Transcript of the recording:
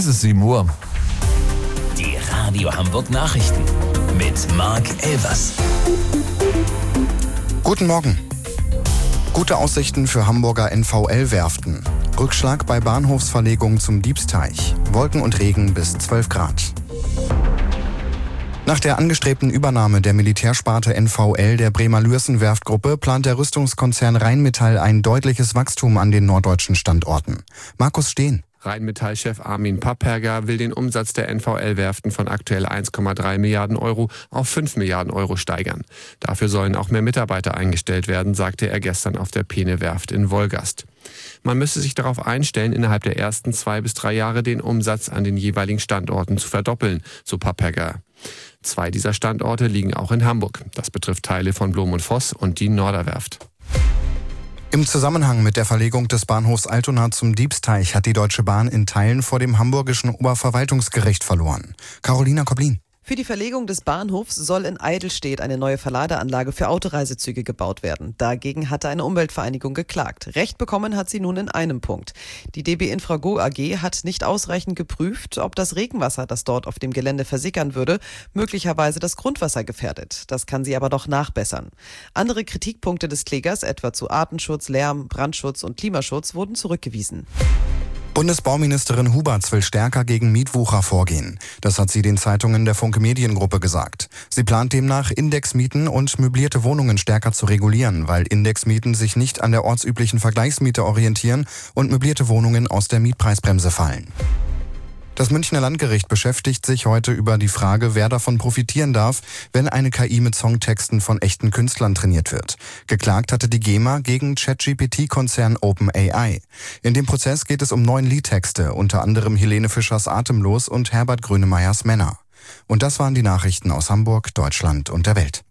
Es ist 7 Uhr. Die Radio Hamburg Nachrichten mit Marc Elvers. Guten Morgen. Gute Aussichten für Hamburger NVL-Werften. Rückschlag bei Bahnhofsverlegung zum Diebsteich. Wolken und Regen bis 12 Grad. Nach der angestrebten Übernahme der Militärsparte NVL der Bremer Lürssen-Werftgruppe plant der Rüstungskonzern Rheinmetall ein deutliches Wachstum an den norddeutschen Standorten. Markus Steen. Rheinmetall-Chef Armin Papperger will den Umsatz der NVL-Werften von aktuell 1,3 Milliarden Euro auf 5 Milliarden Euro steigern. Dafür sollen auch mehr Mitarbeiter eingestellt werden, sagte er gestern auf der Peene-Werft in Wolgast. Man müsse sich darauf einstellen, innerhalb der ersten 2 bis 3 Jahre den Umsatz an den jeweiligen Standorten zu verdoppeln, so Papperger. 2 dieser Standorte liegen auch in Hamburg. Das betrifft Teile von Blom und Voss und die Norderwerft. Im Zusammenhang mit der Verlegung des Bahnhofs Altona zum Diebsteich hat die Deutsche Bahn in Teilen vor dem hamburgischen Oberverwaltungsgericht verloren. Carolina Koblin. Für die Verlegung des Bahnhofs soll in Eidelstedt eine neue Verladeanlage für Autoreisezüge gebaut werden. Dagegen hatte eine Umweltvereinigung geklagt. Recht bekommen hat sie nun in einem Punkt. Die DB Infrago AG hat nicht ausreichend geprüft, ob das Regenwasser, das dort auf dem Gelände versickern würde, möglicherweise das Grundwasser gefährdet. Das kann sie aber doch nachbessern. Andere Kritikpunkte des Klägers, etwa zu Artenschutz, Lärm, Brandschutz und Klimaschutz, wurden zurückgewiesen. Bundesbauministerin Huberts will stärker gegen Mietwucher vorgehen. Das hat sie den Zeitungen der Funke Mediengruppe gesagt. Sie plant demnach, Indexmieten und möblierte Wohnungen stärker zu regulieren, weil Indexmieten sich nicht an der ortsüblichen Vergleichsmiete orientieren und möblierte Wohnungen aus der Mietpreisbremse fallen. Das Münchner Landgericht beschäftigt sich heute über die Frage, wer davon profitieren darf, wenn eine KI mit Songtexten von echten Künstlern trainiert wird. Geklagt hatte die GEMA gegen ChatGPT-Konzern OpenAI. In dem Prozess geht es um 9 Liedtexte, unter anderem Helene Fischers Atemlos und Herbert Grönemeyers Männer. Und das waren die Nachrichten aus Hamburg, Deutschland und der Welt.